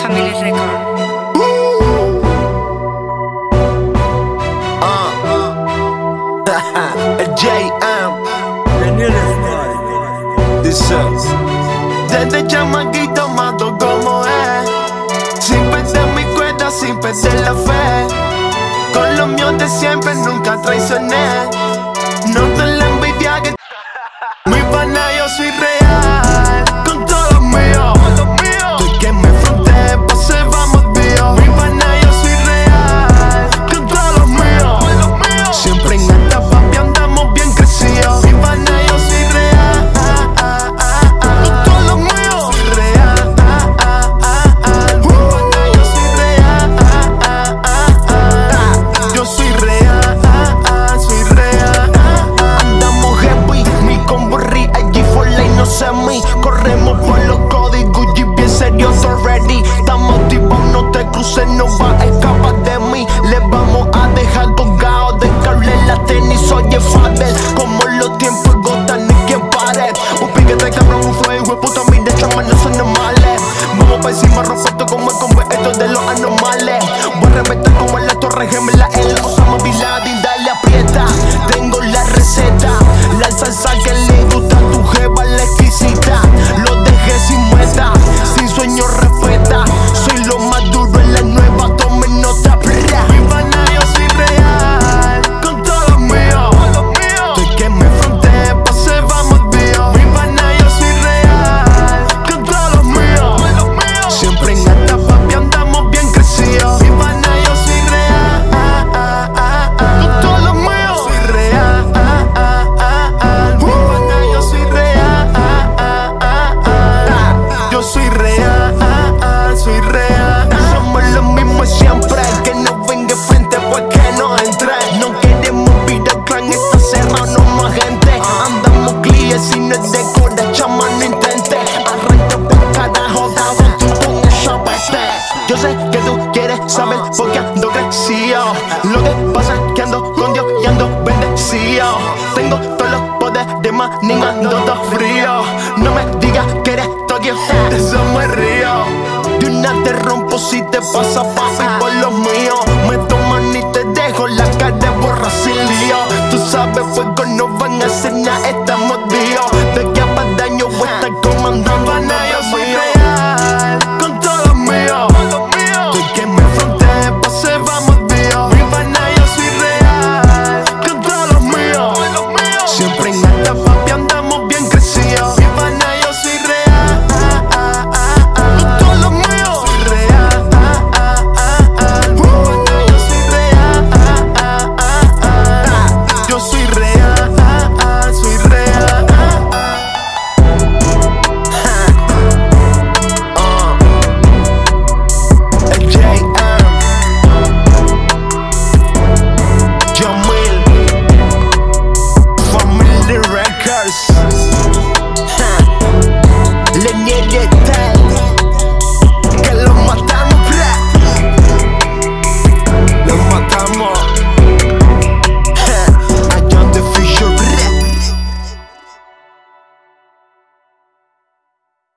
Family Record. El JM dice: desde chamaquito mato como es, sin perder mi cuerda, sin perder la fe. Con los míos de siempre nunca traicioné. No te la envidia que mi pana, yo soy real. Con todos los míos, estoy que me fronte, pase, vamos Dios. Mi pana, yo soy real. Con todos los míos, siempre en alta papi andamos bien crecidos. Mi pana, yo soy real. Con todos los míos, soy real. Mi pana, yo soy real. Yo soy real, soy real. Andamos heavy, mi combo real, G4 no sé mí. Corremos por los códigos y bien serios already. Estamos motivados, no te cruces, no va a escapar de mí. Le vamos a dejar colgados de cable la tenis. Oye, Fadel, como los tiempos agotan, ni quien pare. Un piquete cabrón, un fuego, puta, mi de chama no son normales. Vamos pa' encima, rompiendo como el combo, esto de los anormales. Voy a reventar como en la torre gemela, el Osama Bin Laden, dale aprieta. Tengo la receta, la salsa que le gusta a tu jeva, la exquisita. Lo dejé sin mueta, sin sueño respeta. Soy lo más duro en la nueva, tomen nota. Mi pana, yo soy real. Con todos los míos, estoy que me fronte, pase, vamos Dios. Mi pana, yo soy real. Con todos los míos, siempre en alta papi andamos bien crecidos. Mi pana, yo soy real. Con todos los míos, soy real. Mi pana, yo soy real. Yo soy real, soy real. Somos los mismos siempre. Que no venga frente, pues que no entre. No queremos virar clan, está cerrado, no más gente. Andamos clear, si no es de coda, chama, no intente. Arranca por carajo, dado tú con esa peste. Yo sé que tú quieres saber por qué ando crecido. Lo que pasa es que ando con Dios y ando bendecido. Tengo todos los poderes, más ni ando todo frío. No me digas que eres Tokio, eso me río. De una te rompo si te pasa papi por los míos. Me toman y te dejo la cara de borra sin lío. Tú sabes, fuego no van a hacer nada, estamos Dios.